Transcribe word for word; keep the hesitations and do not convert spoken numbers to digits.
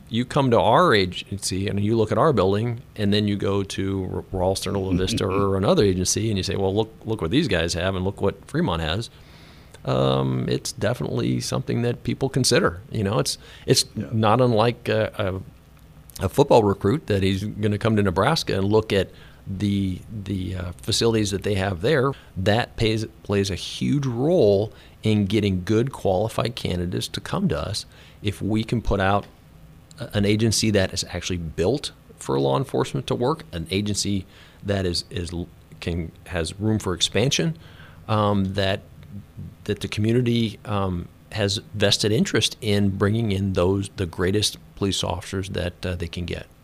you come to our agency and you look at our building, and then you go to Ralston or La Vista or another agency, and you say, well, look look what these guys have and look what Fremont has. Um, it's definitely something that people consider. You know, it's it's yeah. not unlike a, a, a football recruit that he's going to come to Nebraska and look at the the uh, facilities that they have there. That pays, plays a huge role in getting good qualified candidates to come to us. If we can put out an agency that is actually built for law enforcement to work, an agency that is is can has room for expansion, um, that that the community um, has vested interest in bringing in those the greatest police officers that uh, they can get.